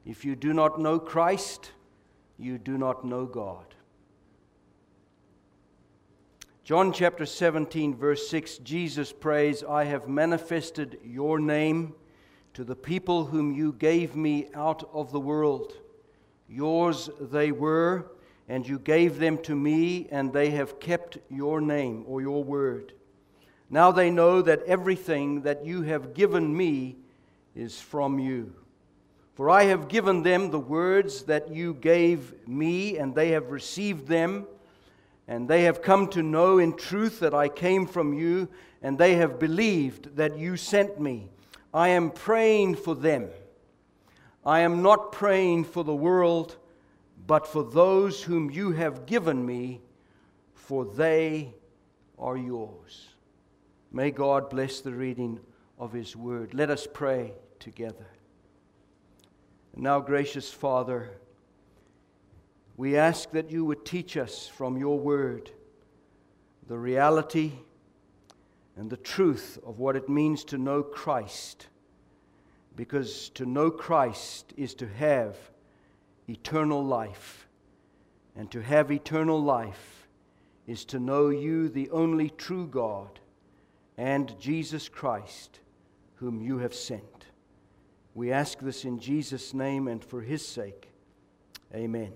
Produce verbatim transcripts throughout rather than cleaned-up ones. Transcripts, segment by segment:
If you do not know Christ, you do not know God. John chapter seventeen, verse six, Jesus prays, I have manifested your name to the people whom you gave me out of the world. Yours they were, and you gave them to me, and they have kept your name or your word. Now they know that everything that you have given me is from you. For I have given them the words that you gave me, and they have received them, and they have come to know in truth that I came from you, and they have believed that you sent me. I am praying for them. I am not praying for the world, but for those whom you have given me, for they are yours. May God bless the reading of His word. Let us pray together. And now, gracious Father, we ask that you would teach us from your word the reality and the truth of what it means to know Christ, because to know Christ is to have eternal life, and to have eternal life is to know you, the only true God, and Jesus Christ, whom you have sent. We ask this in Jesus' name and for His sake. Amen.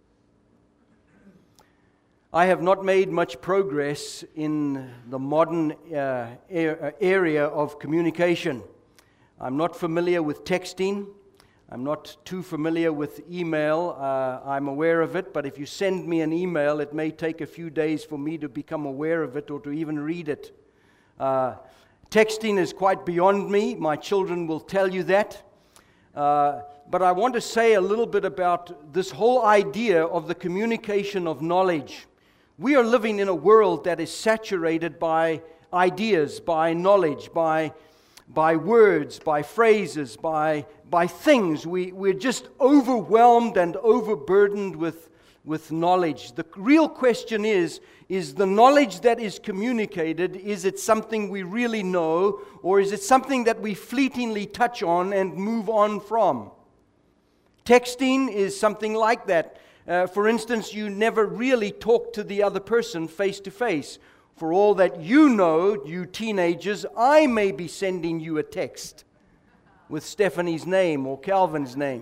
I have not made much progress in the modern uh, area of communication. I'm not familiar with texting. I'm not too familiar with email. Uh, I'm aware of it, but if you send me an email, it may take a few days for me to become aware of it or to even read it. Uh, texting is quite beyond me. My children will tell you that. Uh, but I want to say a little bit about this whole idea of the communication of knowledge. We are living in a world that is saturated by ideas, by knowledge, by, by words, by phrases, by, by things. We, we're just overwhelmed and overburdened with, with knowledge. The real question is, is the knowledge that is communicated, is it something we really know, or is it something that we fleetingly touch on and move on from? Texting is something like that. Uh, for instance, you never really talk to the other person face to face. For all that you know, you teenagers, I may be sending you a text with Stephanie's name or Calvin's name.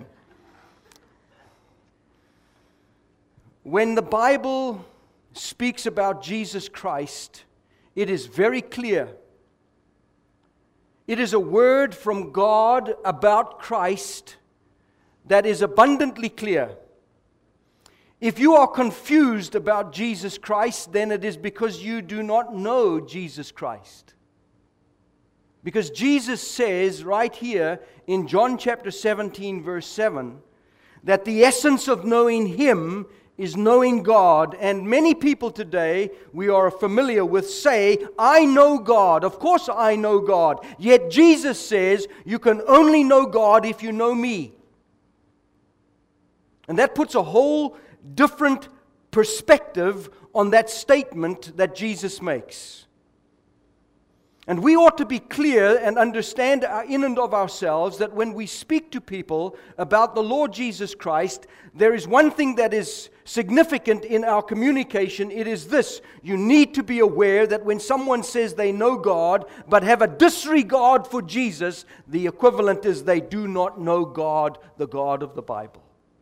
When the Bible speaks about Jesus Christ, it is very clear. It is a word from God about Christ that is abundantly clear. If you are confused about Jesus Christ, then it is because you do not know Jesus Christ. Because Jesus says right here in John chapter seventeen, verse seven, that the essence of knowing Him is knowing God. And many people today we are familiar with say, I know God. Of course I know God. Yet Jesus says, you can only know God if you know me. And that puts a whole different perspective on that statement that Jesus makes. And we ought to be clear and understand in and of ourselves that when we speak to people about the Lord Jesus Christ, there is one thing that is significant in our communication. It is this: you need to be aware that when someone says they know God but have a disregard for Jesus, the equivalent is they do not know God, the God of the Bible.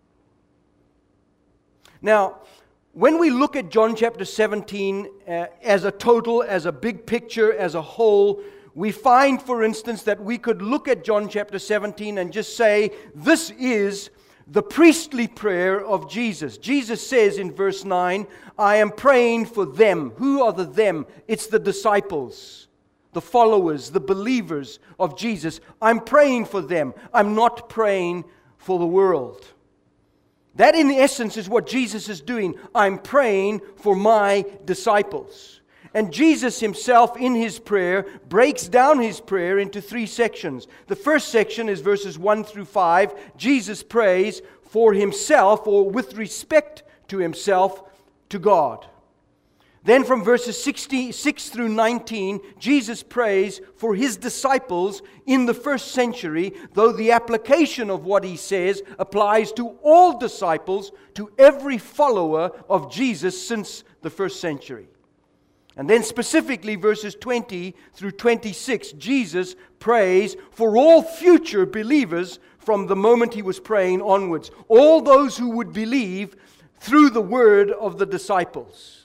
Now, when we look at John chapter seventeen uh, as a total, as a big picture, as a whole, we find, for instance, that we could look at John chapter seventeen and just say, this is the priestly prayer of Jesus. Jesus says in verse nine, I am praying for them. Who are the them? It's the disciples, the followers, the believers of Jesus. I'm praying for them. I'm not praying for the world. That in essence is what Jesus is doing. I'm praying for my disciples. And Jesus Himself in His prayer breaks down His prayer into three sections. The first section is verses one through five. Jesus prays for Himself, or with respect to Himself, to God. Then from verses sixty-six through nineteen, Jesus prays for his disciples in the first century, though the application of what he says applies to all disciples, to every follower of Jesus since the first century. And then specifically verses twenty through twenty-six, Jesus prays for all future believers from the moment he was praying onwards. All those who would believe through the word of the disciples.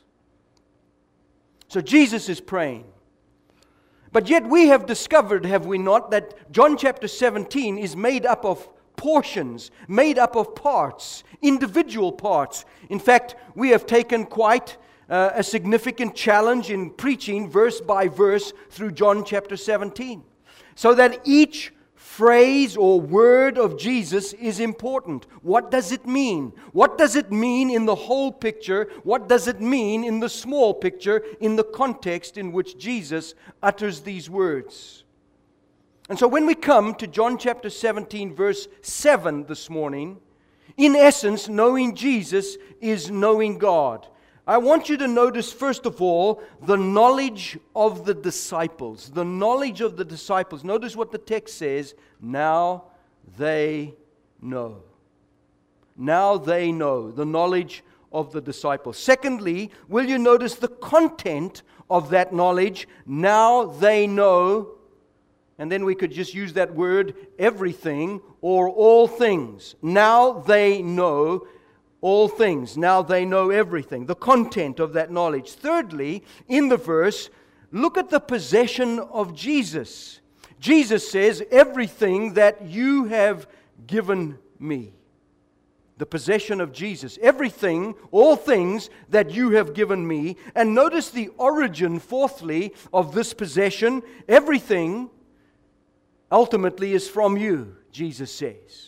So Jesus is praying. But yet we have discovered, have we not, that John chapter seventeen is made up of portions, made up of parts, individual parts. In fact, we have taken quite uh, a significant challenge in preaching verse by verse through John chapter seventeen. So that each phrase or word of Jesus is important. What does it mean? What does it mean in the whole picture? What does it mean in the small picture, in the context in which Jesus utters these words? And so when we come to John chapter seventeen, verse seven this morning, in essence, knowing Jesus is knowing God. I want you to notice, first of all, the knowledge of the disciples. The knowledge of the disciples. Notice what the text says. Now they know. Now they know. The knowledge of the disciples. Secondly, will you notice the content of that knowledge? Now they know. And then we could just use that word, everything or all things. Now they know all things. Now they know everything. The content of that knowledge. Thirdly, in the verse, look at the possession of Jesus. Jesus says, everything that you have given me. The possession of Jesus. Everything, all things that you have given me. And notice the origin, fourthly, of this possession. Everything ultimately is from you, Jesus says.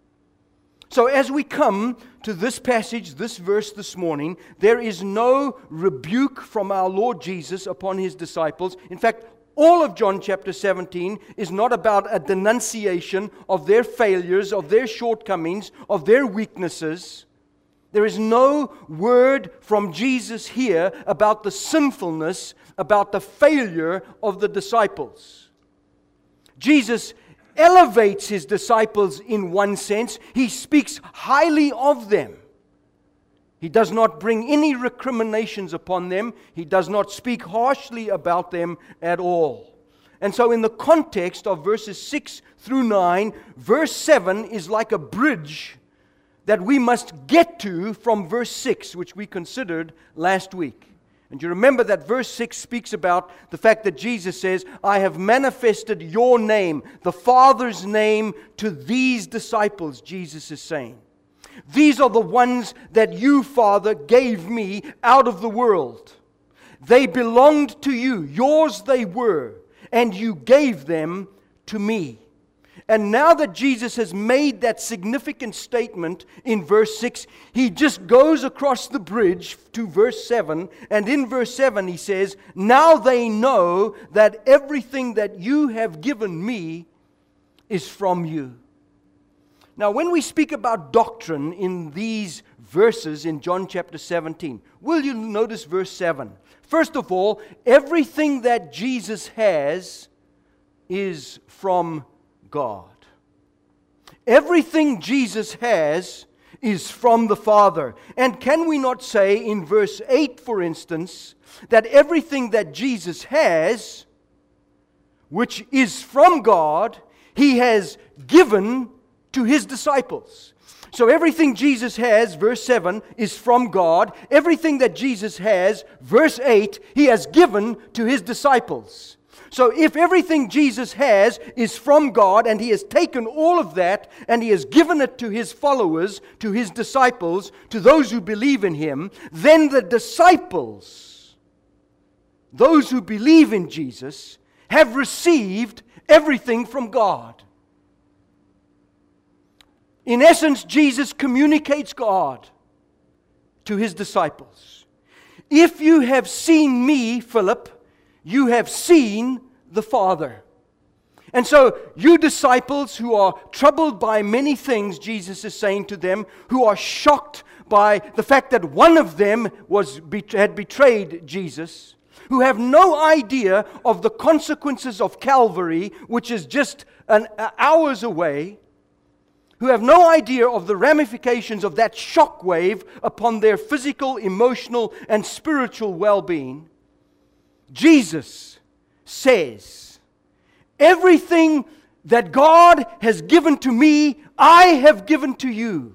So as we come to this passage, this verse this morning, there is no rebuke from our Lord Jesus upon his disciples. In fact, all of John chapter seventeen is not about a denunciation of their failures, of their shortcomings, of their weaknesses. There is no word from Jesus here about the sinfulness, about the failure of the disciples. Jesus elevates his disciples in one sense. He speaks highly of them. He does not bring any recriminations upon them. He does not speak harshly about them at all. And so in the context of verses six through nine, verse seven is like a bridge that we must get to from verse six, which we considered last week. And you remember that verse six speaks about the fact that Jesus says, I have manifested your name, the Father's name, to these disciples, Jesus is saying. These are the ones that you, Father, gave me out of the world. They belonged to you, yours they were, and you gave them to me. And now that Jesus has made that significant statement in verse six, he just goes across the bridge to verse seven. And in verse seven he says, now they know that everything that you have given me is from you. Now when we speak about doctrine in these verses in John chapter seventeen, will you notice verse seven? First of all, everything that Jesus has is from God. Everything Jesus has is from the Father. And can we not say in verse eight, for instance, that everything that Jesus has, which is from God, he has given to his disciples. So everything Jesus has, verse seven, is from God. Everything that Jesus has, verse eight, he has given to his disciples. So if everything Jesus has is from God, and he has taken all of that and he has given it to his followers, to his disciples, to those who believe in him, then the disciples, those who believe in Jesus, have received everything from God. In essence, Jesus communicates God to his disciples. If you have seen me, Philip, you have seen the Father. And so, you disciples who are troubled by many things, Jesus is saying to them, who are shocked by the fact that one of them was had betrayed Jesus, who have no idea of the consequences of Calvary, which is just an hours away, who have no idea of the ramifications of that shock wave upon their physical, emotional, and spiritual well-being, Jesus says, everything that God has given to me, I have given to you.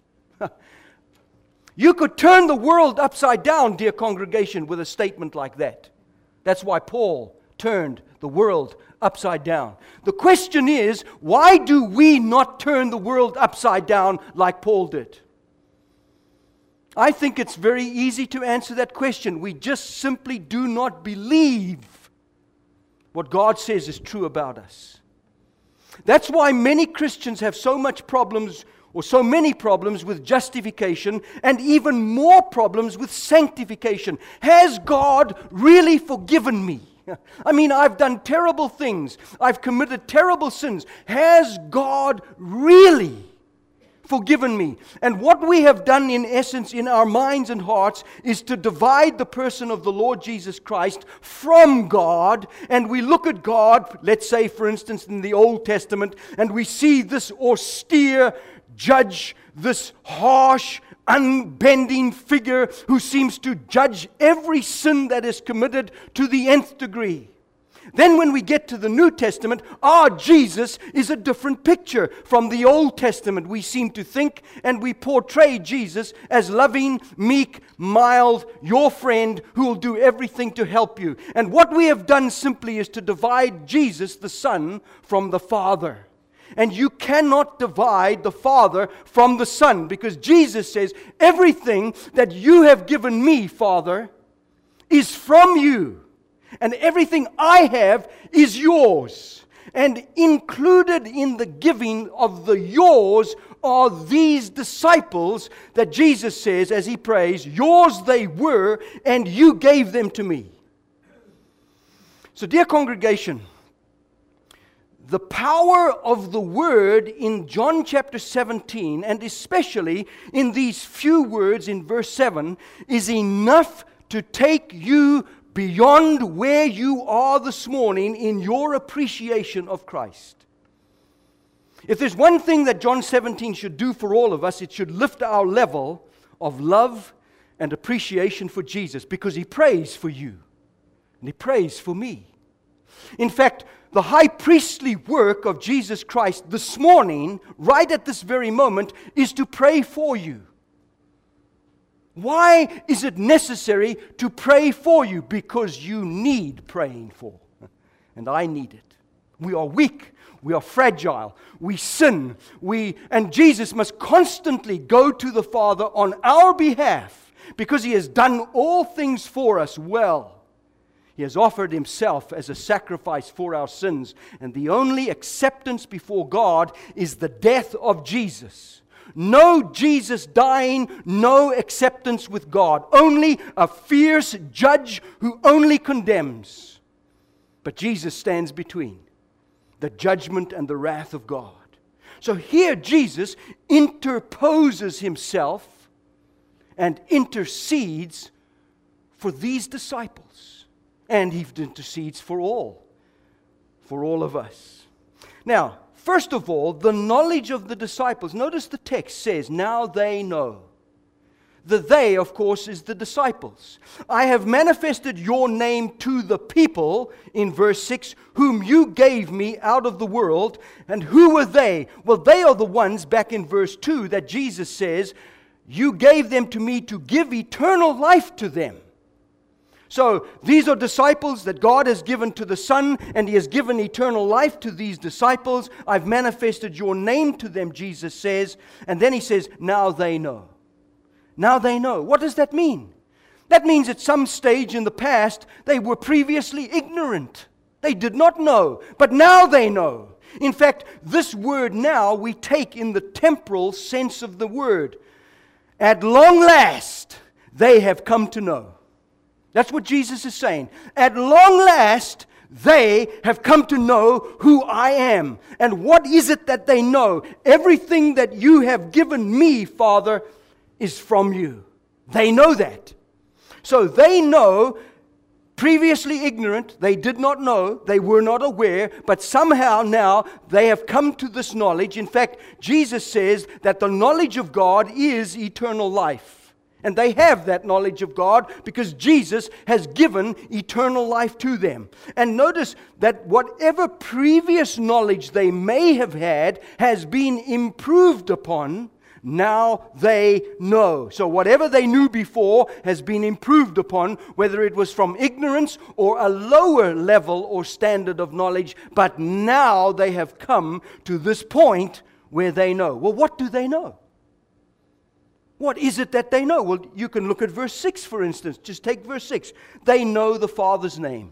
You could turn the world upside down, dear congregation, with a statement like that. That's why Paul turned the world upside down. The question is, why do we not turn the world upside down like Paul did? I think it's very easy to answer that question. We just simply do not believe what God says is true about us. That's why many Christians have so much problems, or so many problems with justification, and even more problems with sanctification. Has God really forgiven me? I mean, I've done terrible things. I've committed terrible sins. Has God really forgiven me? And what we have done in essence in our minds and hearts is to divide the person of the Lord Jesus Christ from God, and we look at God, let's say for instance in the Old Testament, and we see this austere judge, this harsh, unbending figure who seems to judge every sin that is committed to the nth degree. Then when we get to the New Testament, our Jesus is a different picture from the Old Testament. We seem to think and we portray Jesus as loving, meek, mild, your friend who will do everything to help you. And what we have done simply is to divide Jesus, the Son, from the Father. And you cannot divide the Father from the Son, because Jesus says, everything that you have given me, Father, is from you. And everything I have is yours. And included in the giving of the yours are these disciples that Jesus says as he prays, yours they were, and you gave them to me. So, dear congregation, the power of the Word in John chapter seventeen, and especially in these few words in verse seven, is enough to take you beyond where you are this morning in your appreciation of Christ. If there's one thing that John seventeen should do for all of us, it should lift our level of love and appreciation for Jesus, because He prays for you and He prays for me. In fact, the high priestly work of Jesus Christ this morning, right at this very moment, is to pray for you. Why is it necessary to pray for you? Because you need praying for. And I need it. We are weak. We are fragile. We sin. We, and Jesus must constantly go to the Father on our behalf, because He has done all things for us well. He has offered Himself as a sacrifice for our sins. And the only acceptance before God is the death of Jesus. No Jesus dying, no acceptance with God. Only a fierce judge who only condemns. But Jesus stands between the judgment and the wrath of God. So here Jesus interposes Himself and intercedes for these disciples. And He intercedes for all, for all of us. Now, first of all, the knowledge of the disciples. Notice the text says, now they know. The they, of course, is the disciples. I have manifested your name to the people, in verse six, whom you gave me out of the world. And who were they? Well, they are the ones, back in verse two, that Jesus says, you gave them to me to give eternal life to them. So, these are disciples that God has given to the Son, and He has given eternal life to these disciples. I've manifested your name to them, Jesus says. And then He says, now they know. Now they know. What does that mean? That means at some stage in the past, they were previously ignorant. They did not know, but now they know. In fact, this word now we take in the temporal sense of the word. At long last, they have come to know. That's what Jesus is saying. At long last, They have come to know who I am. And what is it that they know? Everything that you have given me, Father, is from you. They know that. So they know, previously ignorant, they did not know, they were not aware, but somehow now they have come to this knowledge. In fact, Jesus says that the knowledge of God is eternal life. And they have that knowledge of God because Jesus has given eternal life to them. And notice that whatever previous knowledge they may have had has been improved upon. Now they know. So whatever they knew before has been improved upon, whether it was from ignorance or a lower level or standard of knowledge. But now they have come to this point where they know. Well, what do they know? What is it that they know? Well, you can look at verse six, for instance. Just take verse six. They know the Father's name.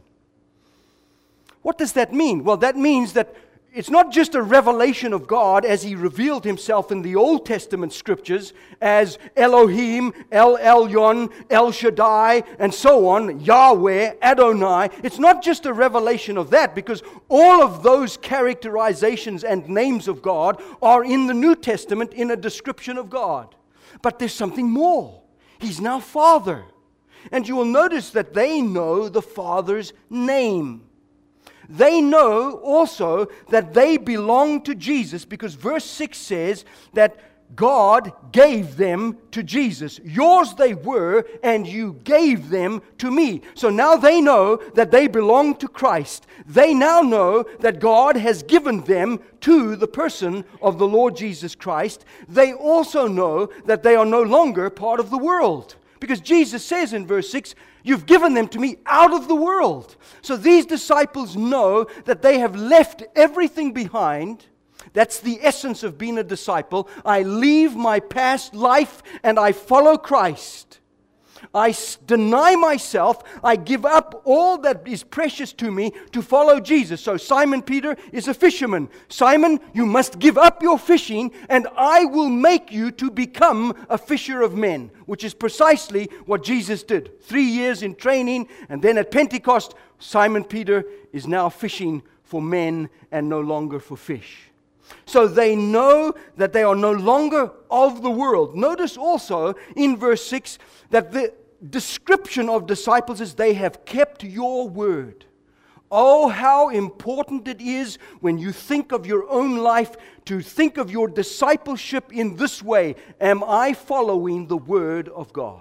What does that mean? Well, that means that it's not just a revelation of God as He revealed Himself in the Old Testament Scriptures as Elohim, El Elyon, El Shaddai, and so on, Yahweh, Adonai. It's not just a revelation of that, because all of those characterizations and names of God are in the New Testament in a description of God. But there's something more. He's now Father. And you will notice that they know the Father's name. They know also that they belong to Jesus, because verse six says that God gave them to Jesus. Yours they were, and you gave them to me. So now they know that they belong to Christ. They now know that God has given them to the person of the Lord Jesus Christ. They also know that they are no longer part of the world. Because Jesus says in verse six, you've given them to me out of the world. So these disciples know that they have left everything behind. That's the essence of being a disciple. I leave my past life and I follow Christ. I deny myself. I give up all that is precious to me to follow Jesus. So Simon Peter is a fisherman. Simon, you must give up your fishing and I will make you to become a fisher of men, which is precisely what Jesus did. Three years in training, and then at Pentecost, Simon Peter is now fishing for men and no longer for fish. So they know that they are no longer of the world. Notice also in verse six that the description of disciples is they have kept your word. Oh, how important it is when you think of your own life to think of your discipleship in this way. Am I following the word of God?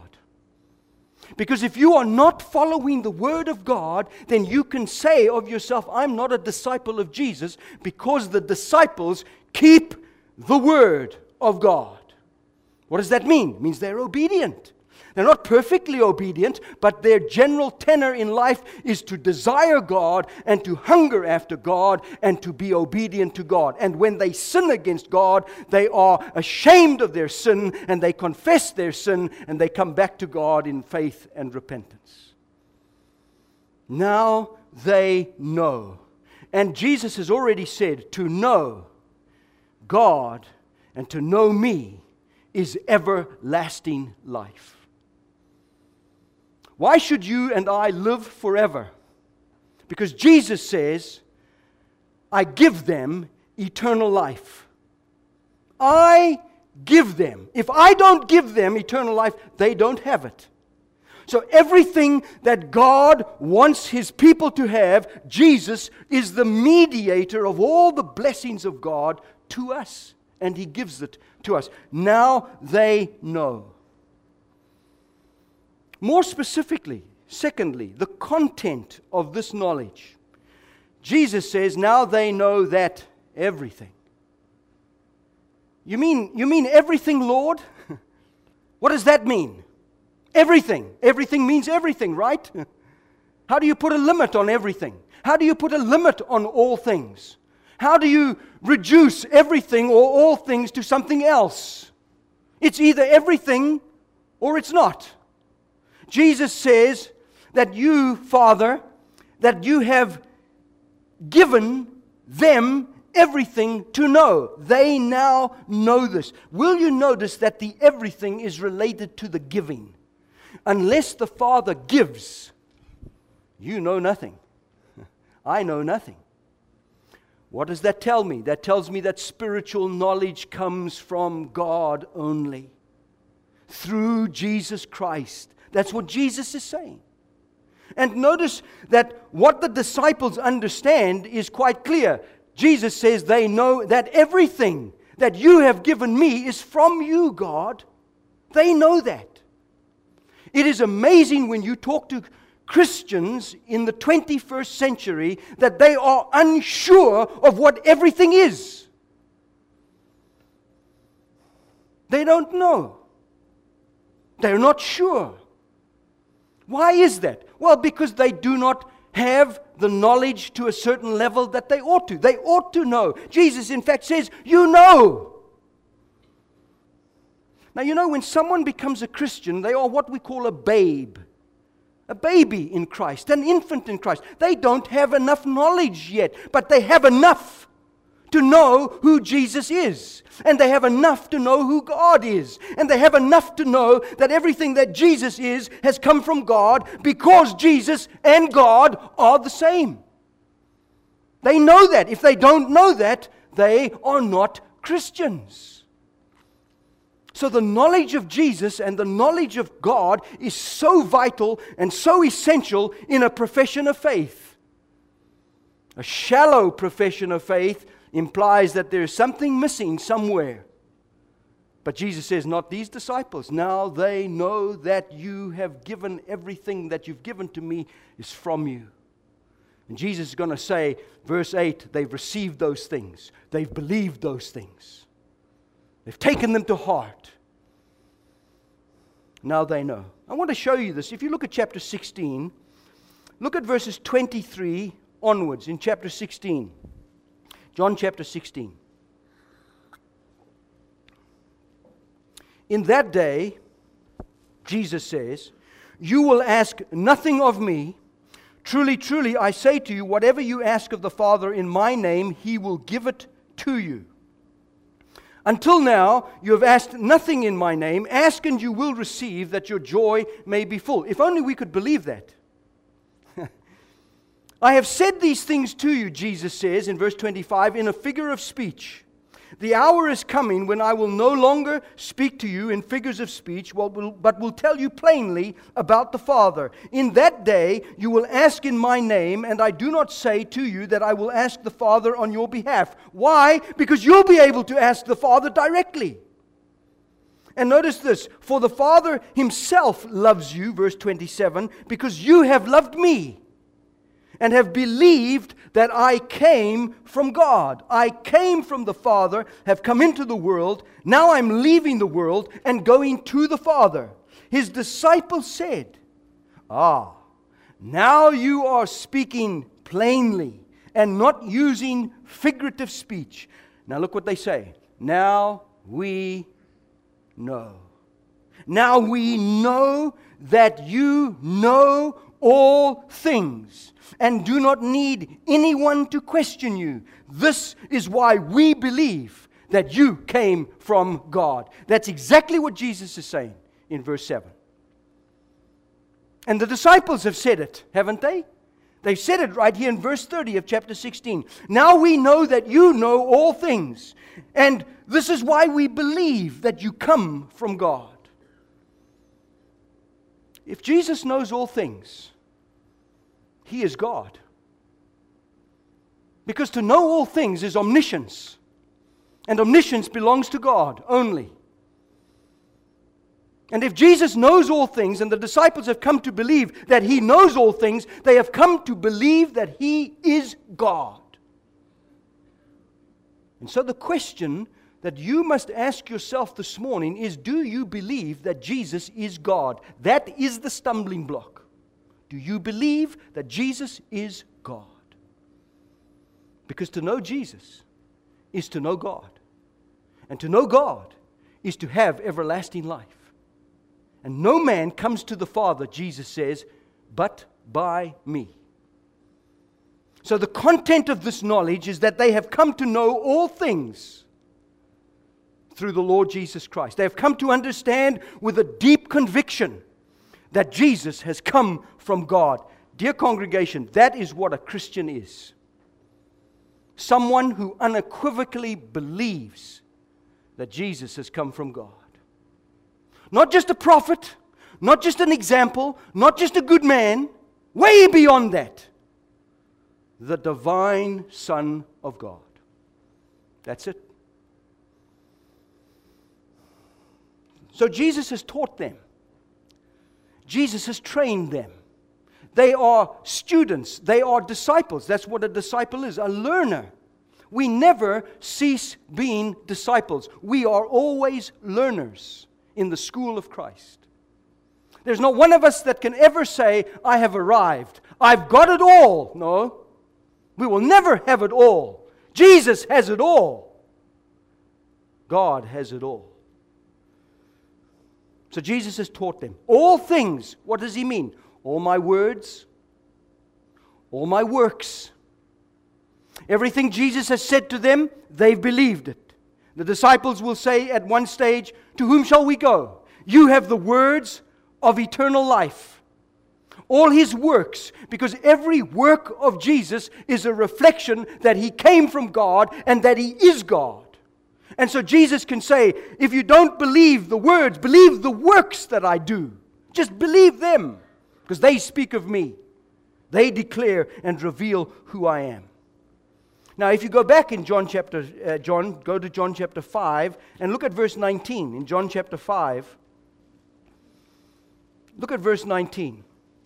Because if you are not following the Word of God, then you can say of yourself, I'm not a disciple of Jesus, because the disciples keep the Word of God. What does that mean? It means they're obedient. They're not perfectly obedient, but their general tenor in life is to desire God and to hunger after God and to be obedient to God. And when they sin against God, they are ashamed of their sin and they confess their sin and they come back to God in faith and repentance. Now they know. And Jesus has already said, to know God and to know me is everlasting life. Why should you and I live forever? Because Jesus says, I give them eternal life. I give them. If I don't give them eternal life, they don't have it. So everything that God wants His people to have, Jesus is the mediator of all the blessings of God to us. And He gives it to us. Now they know. More specifically, secondly, the content of this knowledge. Jesus says, now they know that everything. You mean, you mean everything, Lord? What does that mean? Everything. Everything means everything, right? How do you put a limit on everything? How do you put a limit on all things? How do you reduce everything or all things to something else? It's either everything or it's not. Jesus says that you, Father, that you have given them everything to know. They now know this. Will you notice that the everything is related to the giving? Unless the Father gives, you know nothing. I know nothing. What does that tell me? That tells me that spiritual knowledge comes from God only, through Jesus Christ. That's what Jesus is saying. And notice that what the disciples understand is quite clear. Jesus says they know that everything that you have given me is from you, God. They know that. It is amazing when you talk to Christians in the twenty-first century that they are unsure of what everything is. They don't know. They're not sure. Why is that? Well, because they do not have the knowledge to a certain level that they ought to. They ought to know. Jesus, in fact, says, you know. Now, you know, when someone becomes a Christian, they are what we call a babe. A baby in Christ, an infant in Christ. They don't have enough knowledge yet, but they have enough to know who Jesus is. And they have enough to know who God is. And they have enough to know that everything that Jesus is has come from God, because Jesus and God are the same. They know that. If they don't know that, they are not Christians. So the knowledge of Jesus and the knowledge of God is so vital and so essential in a profession of faith. A shallow profession of faith implies that there is something missing somewhere. But Jesus says, not these disciples. Now they know that you have given everything that you've given to me is from you. And Jesus is going to say, verse eight, they've received those things. They've believed those things. They've taken them to heart. Now they know. I want to show you this. If you look at chapter sixteen, look at verses twenty-three onwards in chapter sixteen. John chapter sixteen. In that day, Jesus says, you will ask nothing of me. Truly, truly, I say to you, whatever you ask of the Father in my name, He will give it to you. Until now, you have asked nothing in my name. Ask and you will receive, that your joy may be full. If only we could believe that. I have said these things to you, Jesus says in verse twenty-five, in a figure of speech. The hour is coming when I will no longer speak to you in figures of speech, but will tell you plainly about the Father. In that day you will ask in my name, and I do not say to you that I will ask the Father on your behalf. Why? Because you'll be able to ask the Father directly. And notice this, for the Father Himself loves you, verse twenty-seven, because you have loved me and have believed that I came from God. I came from the Father, have come into the world. Now I'm leaving the world and going to the Father. His disciples said, Ah, now you are speaking plainly and not using figurative speech. Now look what they say. Now we know. Now we know that you know all things, and do not need anyone to question you. This is why we believe that you came from God. That's exactly what Jesus is saying in verse seven. And the disciples have said it, haven't they? They've said it right here in verse thirty of chapter sixteen. Now we know that you know all things, and this is why we believe that you come from God. If Jesus knows all things, He is God. Because to know all things is omniscience. And omniscience belongs to God only. And if Jesus knows all things, and the disciples have come to believe that He knows all things, they have come to believe that He is God. And so the question that you must ask yourself this morning is, do you believe that Jesus is God? That is the stumbling block. Do you believe that Jesus is God? Because to know Jesus is to know God. And to know God is to have everlasting life. And no man comes to the Father, Jesus says, but by me. So the content of this knowledge is that they have come to know all things through the Lord Jesus Christ. They have come to understand with a deep conviction that Jesus has come from God. Dear congregation, that is what a Christian is. Someone who unequivocally believes that Jesus has come from God. Not just a prophet, not just an example, not just a good man, way beyond that. The divine Son of God. That's it. So Jesus has taught them. Jesus has trained them. They are students. They are disciples. That's what a disciple is, a learner. We never cease being disciples. We are always learners in the school of Christ. There's not one of us that can ever say, I have arrived. I've got it all. No. We will never have it all. Jesus has it all. God has it all. So Jesus has taught them. All things, what does He mean? All my words, all my works. Everything Jesus has said to them, they've believed it. The disciples will say at one stage, to whom shall we go? You have the words of eternal life. All His works, because every work of Jesus is a reflection that He came from God and that He is God. And so Jesus can say, if you don't believe the words, believe the works that I do. Just believe them, because they speak of me. They declare and reveal who I am. Now, if you go back in John chapter, uh, John, go to John chapter five and look at verse nineteen. In John chapter five, look at verse nineteen.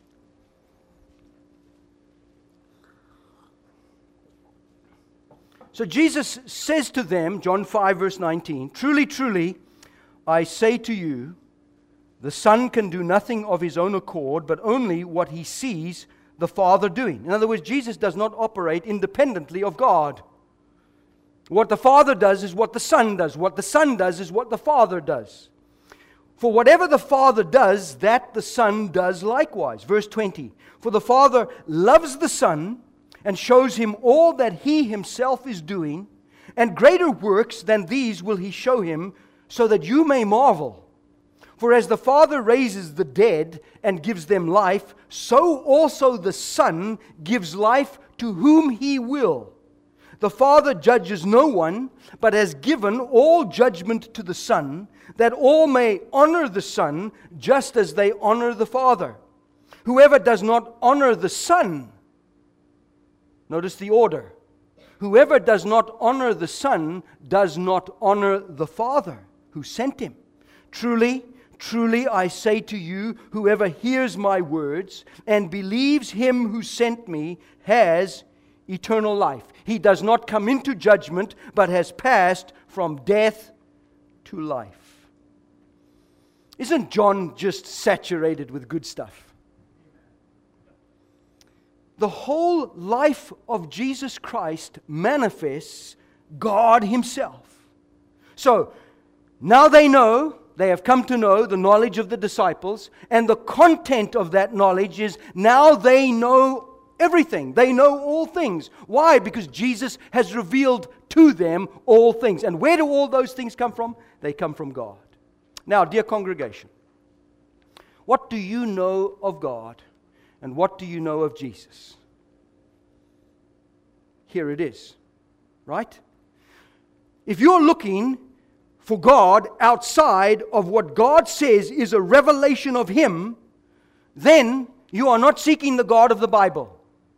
So Jesus says to them, John five verse nineteen, truly, truly, I say to you, the Son can do nothing of His own accord, but only what He sees the Father doing. In other words, Jesus does not operate independently of God. What the Father does is what the Son does. What the Son does is what the Father does. For whatever the Father does, that the Son does likewise. Verse twenty, for the Father loves the Son and shows Him all that He Himself is doing, and greater works than these will He show Him, so that you may marvel. For as the Father raises the dead and gives them life, so also the Son gives life to whom He will. The Father judges no one, but has given all judgment to the Son, that all may honor the Son just as they honor the Father. Whoever does not honor the Son, notice the order. Whoever does not honor the Son does not honor the Father who sent Him. Truly, truly I say to you, whoever hears my words and believes Him who sent me has eternal life. He does not come into judgment, but has passed from death to life. Isn't John just saturated with good stuff? The whole life of Jesus Christ manifests God Himself. So, now they know, they have come to know the knowledge of the disciples, and the content of that knowledge is now they know everything. They know all things. Why? Because Jesus has revealed to them all things. And where do all those things come from? They come from God. Now, dear congregation, what do you know of God? And what do you know of Jesus? Here it is, right? If you're looking for God outside of what God says is a revelation of Him, then you are not seeking the God of the Bible.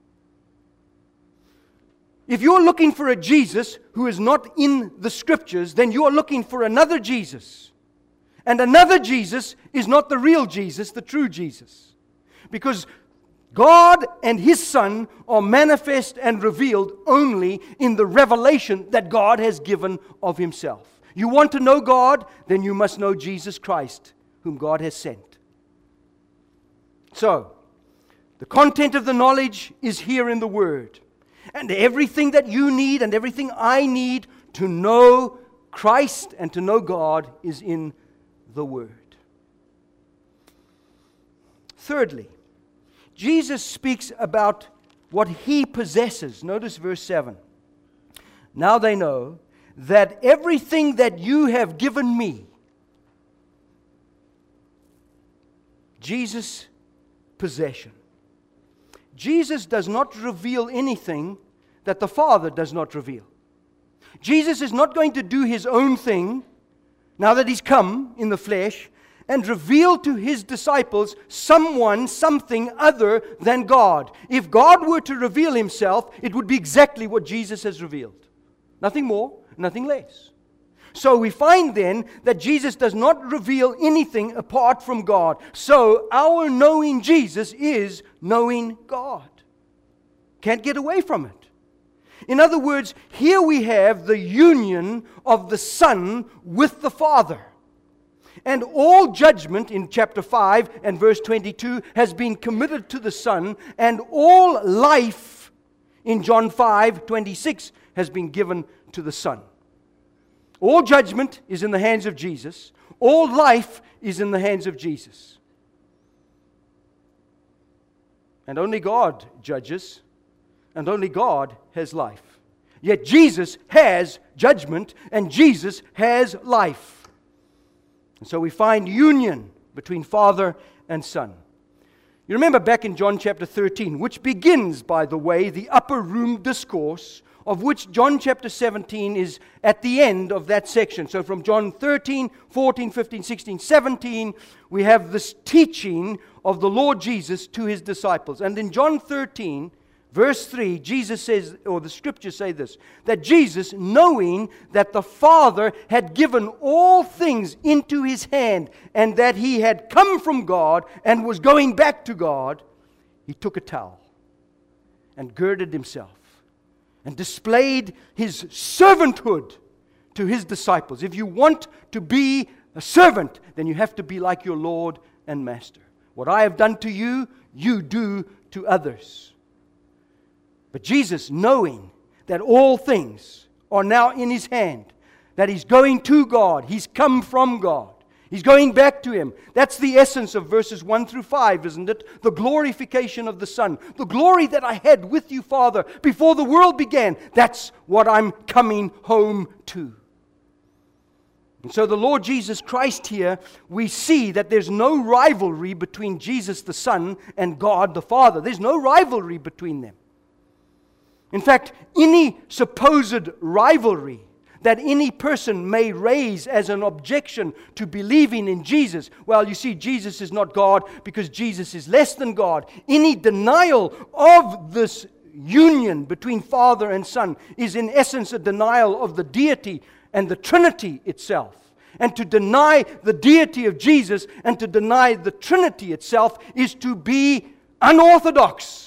If you're looking for a Jesus who is not in the Scriptures, then you are looking for another Jesus. And another Jesus is not the real Jesus, the true Jesus. Because God and His Son are manifest and revealed only in the revelation that God has given of Himself. You want to know God? Then you must know Jesus Christ, whom God has sent. So, the content of the knowledge is here in the Word. And everything that you need and everything I need to know Christ and to know God is in the Word. Thirdly, Jesus speaks about what He possesses. Notice verse seven. Now they know that everything that you have given me, Jesus' possession. Jesus does not reveal anything that the Father does not reveal. Jesus is not going to do His own thing, now that He's come in the flesh, and reveal to His disciples someone, something other than God. If God were to reveal Himself, it would be exactly what Jesus has revealed. Nothing more, nothing less. So we find then that Jesus does not reveal anything apart from God. So our knowing Jesus is knowing God. Can't get away from it. In other words, here we have the union of the Son with the Father. And all judgment in chapter five and verse twenty-two has been committed to the Son, and all life in John five twenty-six has been given to the Son. All judgment is in the hands of Jesus. All life is in the hands of Jesus. And only God judges, and only God has life. Yet Jesus has judgment, and Jesus has life. And so we find union between Father and Son. You remember back in John chapter thirteen, which begins, by the way, the upper room discourse, of which John chapter seventeen is at the end of that section. So from John thirteen, fourteen, fifteen, sixteen, seventeen, we have this teaching of the Lord Jesus to His disciples. And in John thirteen, verse three, Jesus says, or the scriptures say this, that Jesus, knowing that the Father had given all things into His hand, and that He had come from God and was going back to God, He took a towel and girded Himself and displayed His servanthood to His disciples. If you want to be a servant, then you have to be like your Lord and Master. What I have done to you, you do to others. But Jesus, knowing that all things are now in His hand, that He's going to God, He's come from God, He's going back to Him. That's the essence of verses one through five, isn't it? The glorification of the Son. The glory that I had with you, Father, before the world began. That's what I'm coming home to. And so the Lord Jesus Christ here, we see that there's no rivalry between Jesus the Son and God the Father. There's no rivalry between them. In fact, any supposed rivalry that any person may raise as an objection to believing in Jesus, well, you see, Jesus is not God because Jesus is less than God. Any denial of this union between Father and Son is in essence a denial of the deity and the Trinity itself. And to deny the deity of Jesus and to deny the Trinity itself is to be unorthodox.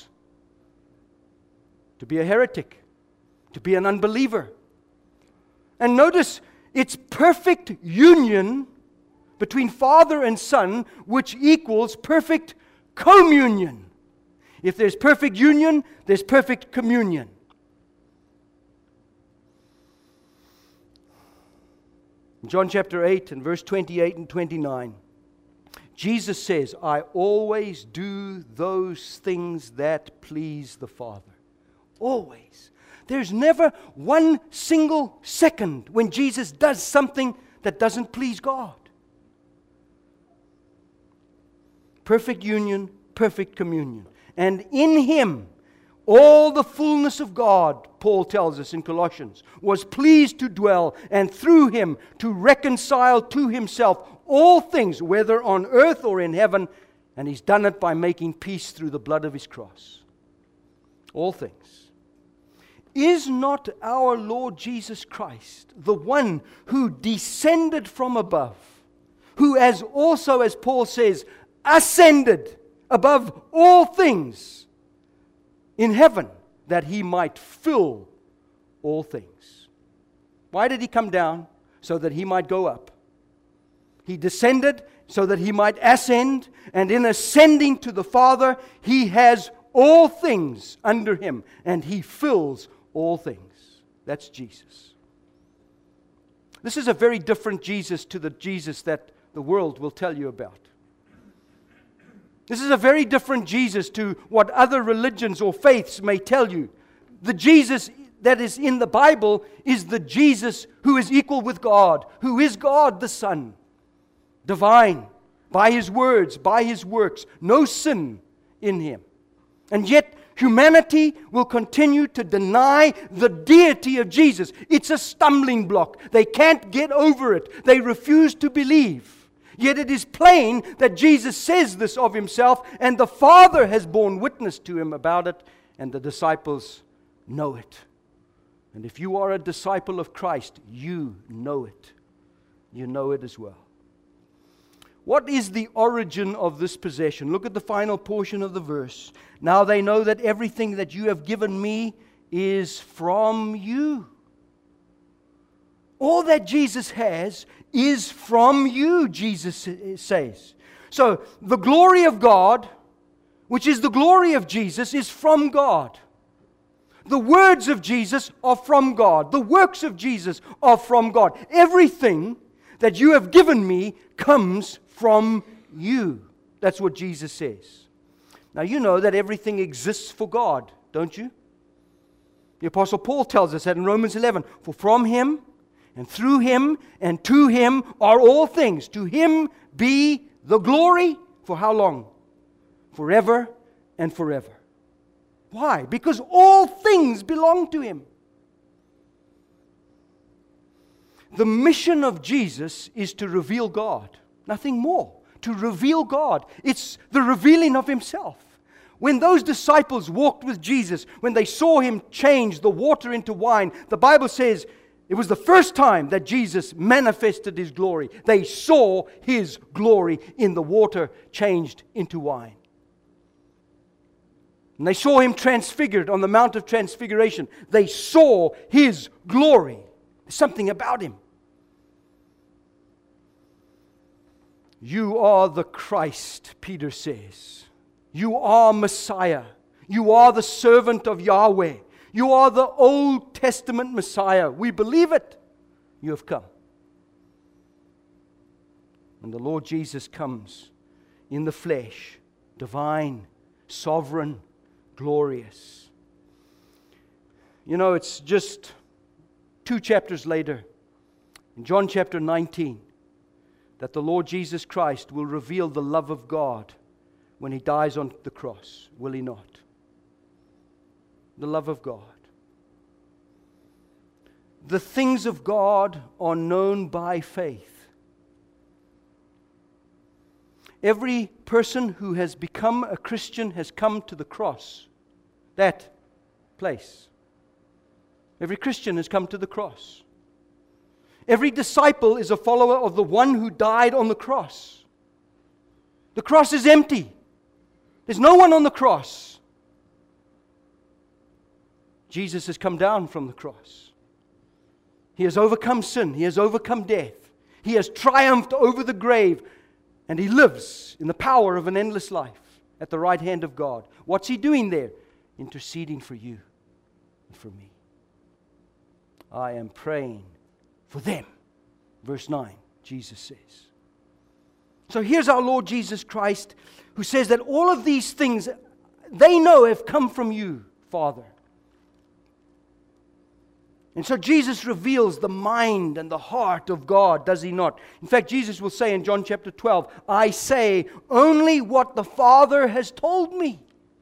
To be a heretic, to be an unbeliever. And notice, it's perfect union between Father and Son, which equals perfect communion. If there's perfect union, there's perfect communion. In John chapter eight and verse twenty-eight and twenty-nine, Jesus says, I always do those things that please the Father. Always. There's never one single second when Jesus does something that doesn't please God. Perfect union, perfect communion. And in Him, all the fullness of God, Paul tells us in Colossians, was pleased to dwell, and through Him to reconcile to Himself all things, whether on earth or in heaven, and He's done it by making peace through the blood of His cross. All things. Is not our Lord Jesus Christ the one who descended from above, who as also, as Paul says, ascended above all things in heaven, that He might fill all things? Why did He come down? So that He might go up. He descended so that He might ascend, and in ascending to the Father, He has all things under Him, and He fills all things. That's Jesus. This is a very different Jesus to the Jesus that the world will tell you about. This is a very different Jesus to what other religions or faiths may tell you. The Jesus that is in the Bible is the Jesus who is equal with God, who is God the Son, divine, by His words, by His works, no sin in Him. And yet, humanity will continue to deny the deity of Jesus. It's a stumbling block. They can't get over it. They refuse to believe. Yet it is plain that Jesus says this of himself, and the Father has borne witness to him about it, and the disciples know it. And if you are a disciple of Christ, you know it. You know it as well. What is the origin of this possession? Look at the final portion of the verse. Now they know that everything that you have given me is from you. All that Jesus has is from you, Jesus says. So the glory of God, which is the glory of Jesus, is from God. The words of Jesus are from God. The works of Jesus are from God. Everything that you have given me comes from you. That's what Jesus says. Now you know that everything exists for God, don't you? The Apostle Paul tells us that in Romans eleven. For from Him, and through Him, and to Him are all things. To Him be the glory. For how long? Forever and forever. Why? Because all things belong to Him. The mission of Jesus is to reveal God. Nothing more. To reveal God. It's the revealing of Himself. When those disciples walked with Jesus, when they saw Him change the water into wine, the Bible says it was the first time that Jesus manifested His glory. They saw His glory in the water changed into wine. And they saw Him transfigured on the Mount of Transfiguration. They saw His glory. There's something about Him. You are the Christ, Peter says. You are Messiah. You are the servant of Yahweh. You are the Old Testament Messiah. We believe it. You have come. And the Lord Jesus comes in the flesh, divine, sovereign, glorious. You know, it's just two chapters later, in John chapter nineteen, that the Lord Jesus Christ will reveal the love of God when He dies on the cross. Will He not? The love of God. The things of God are known by faith. Every person who has become a Christian has come to the cross. That place. Every Christian has come to the cross. Every disciple is a follower of the one who died on the cross. The cross is empty. There's no one on the cross. Jesus has come down from the cross. He has overcome sin. He has overcome death. He has triumphed over the grave. And He lives in the power of an endless life at the right hand of God. What's He doing there? Interceding for you and for me. I am praying for them. Verse nine, Jesus says. So here's our Lord Jesus Christ, who says that all of these things they know have come from you, Father. And so Jesus reveals the mind and the heart of God, does He not? In fact, Jesus will say in John chapter twelve, I say only what the Father has told me.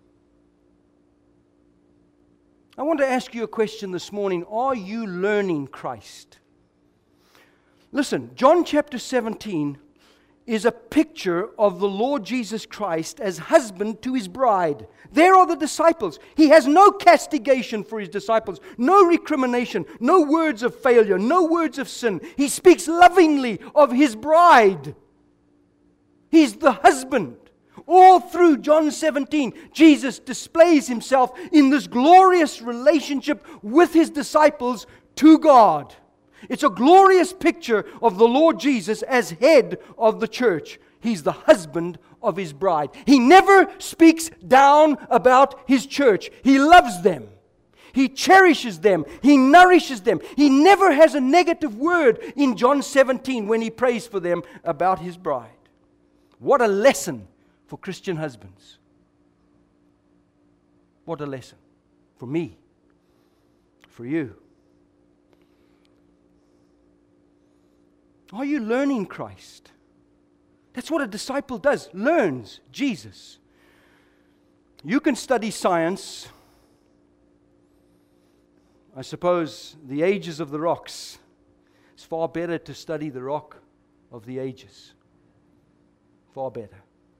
I want to ask you a question this morning. Are you learning Christ? Listen, John chapter seventeen is a picture of the Lord Jesus Christ as husband to His bride. There are the disciples. He has no castigation for His disciples, no recrimination, no words of failure, no words of sin. He speaks lovingly of His bride. He's the husband. All through John seventeen, Jesus displays Himself in this glorious relationship with His disciples to God. It's a glorious picture of the Lord Jesus as head of the church. He's the husband of His bride. He never speaks down about His church. He loves them. He cherishes them. He nourishes them. He never has a negative word in John seventeen when He prays for them about His bride. What a lesson for Christian husbands. What a lesson for me, for you. Are you learning Christ? That's what a disciple does, learns Jesus. You can study science. I suppose the ages of the rocks. It's far better to study the rock of the ages. Far better.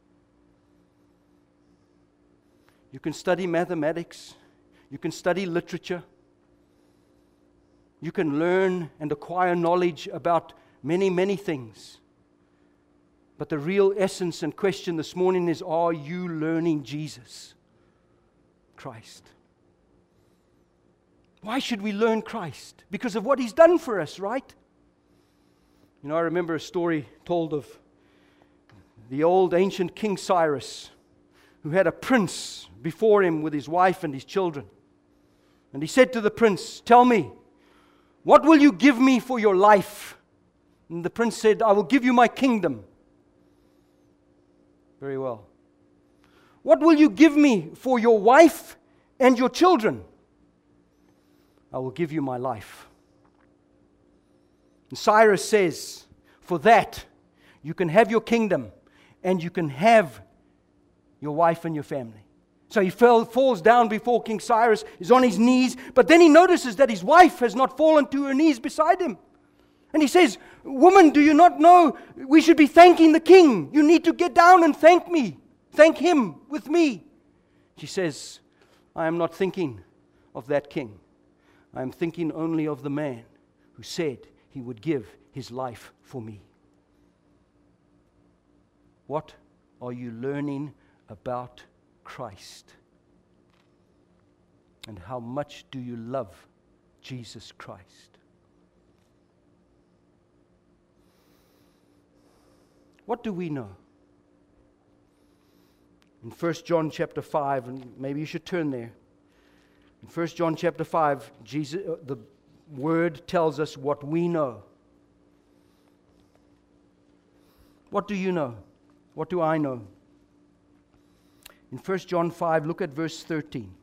You can study mathematics. You can study literature. You can learn and acquire knowledge about many, many things. But the real essence and question this morning is, are you learning Jesus Christ? Why should we learn Christ? Because of what He's done for us, right? You know, I remember a story told of the old ancient King Cyrus, who had a prince before him with his wife and his children. And he said to the prince, "Tell me, what will you give me for your life?" And the prince said, "I will give you my kingdom." Very well. "What will you give me for your wife and your children?" "I will give you my life." And Cyrus says, "For that, you can have your kingdom and you can have your wife and your family." So he fell, falls down before King Cyrus, is on his knees, but then he notices that his wife has not fallen to her knees beside him. And he says, "Woman, do you not know we should be thanking the king? You need to get down and thank me. Thank him with me." She says, "I am not thinking of that king. I am thinking only of the man who said he would give his life for me." What are you learning about Christ? And how much do you love Jesus Christ? What do we know? In First John chapter five, and maybe you should turn there. In First John chapter five, Jesus, uh, the Word tells us what we know. What do you know? What do I know? In First John five, look at verse thirteen.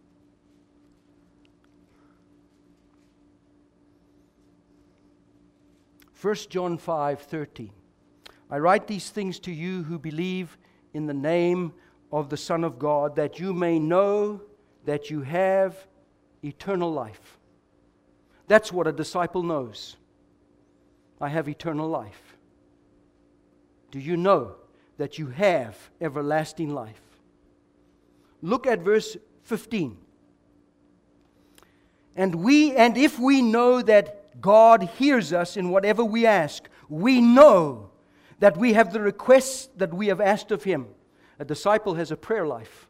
First John five thirteen. "I write these things to you who believe in the name of the Son of God, that you may know that you have eternal life." That's what a disciple knows. I have eternal life. Do you know that you have everlasting life? Look at verse fifteen. And we, and if we know that God hears us in whatever we ask, we know that we have the requests that we have asked of Him. A disciple has a prayer life.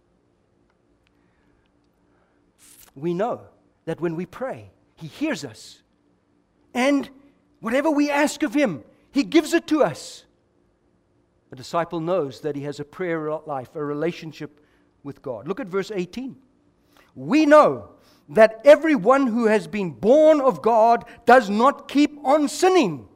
We know that when we pray, He hears us. And whatever we ask of Him, He gives it to us. A disciple knows that he has a prayer life, a relationship with God. Look at verse eighteen. We know that everyone who has been born of God does not keep on sinning.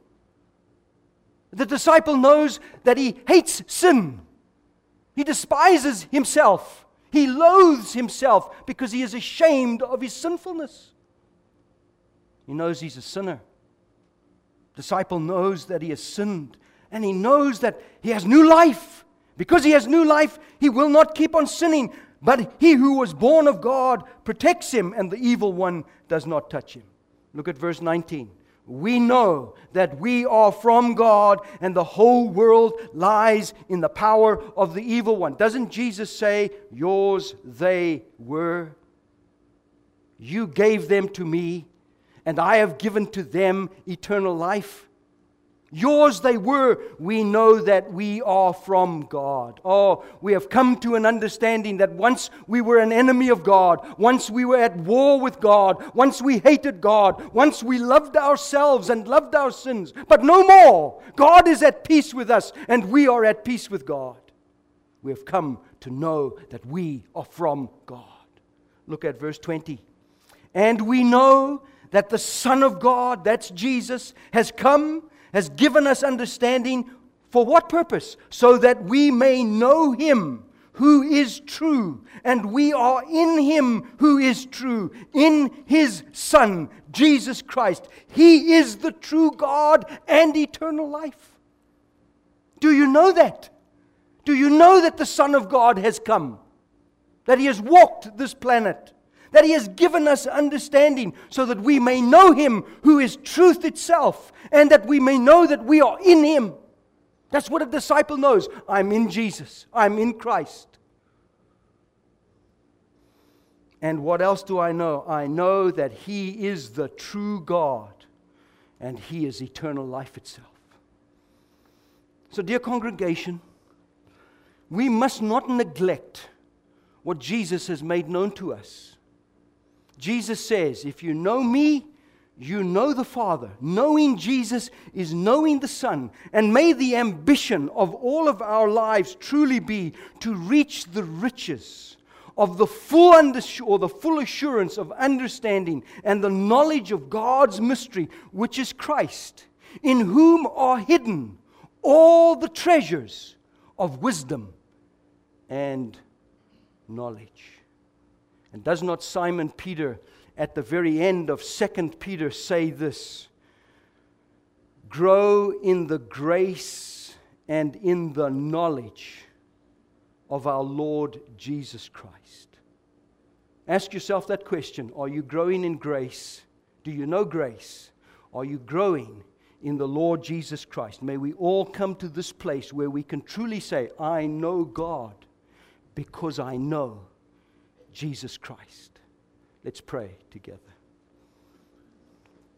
The disciple knows that he hates sin. He despises himself. He loathes himself because he is ashamed of his sinfulness. He knows he's a sinner. The disciple knows that he has sinned, and he knows that he has new life. Because he has new life, he will not keep on sinning. But he who was born of God protects him, and the evil one does not touch him. Look at verse nineteen. We know that we are from God, and the whole world lies in the power of the evil one. Doesn't Jesus say, yours they were? You gave them to me, and I have given to them eternal life. Yours they were. We know that we are from God. Oh, we have come to an understanding that once we were an enemy of God, once we were at war with God, once we hated God, once we loved ourselves and loved our sins, but no more. God is at peace with us, and we are at peace with God. We have come to know that we are from God. Look at verse twenty. And we know that the Son of God, that's Jesus, has come, has given us understanding. For what purpose? So that we may know Him who is true, and we are in Him who is true, in His Son, Jesus Christ. He is the true God and eternal life. Do you know that? Do you know that the Son of God has come? that He has walked this planet, that He has given us understanding so that we may know Him who is truth itself, and that we may know that we are in Him. That's what a disciple knows. I'm in Jesus. I'm in Christ. And what else do I know? I know that He is the true God, and He is eternal life itself. So, dear congregation, we must not neglect what Jesus has made known to us. Jesus says, if you know me, you know the Father. Knowing Jesus is knowing the Son. And may the ambition of all of our lives truly be to reach the riches of the full under- or the full assurance of understanding and the knowledge of God's mystery, which is Christ, in whom are hidden all the treasures of wisdom and knowledge. And does not Simon Peter at the very end of Second Peter say this? Grow in the grace and in the knowledge of our Lord Jesus Christ. Ask yourself that question. Are you growing in grace? Do you know grace? Are you growing in the Lord Jesus Christ? May we all come to this place where we can truly say, I know God because I know Jesus Christ. Let's pray together.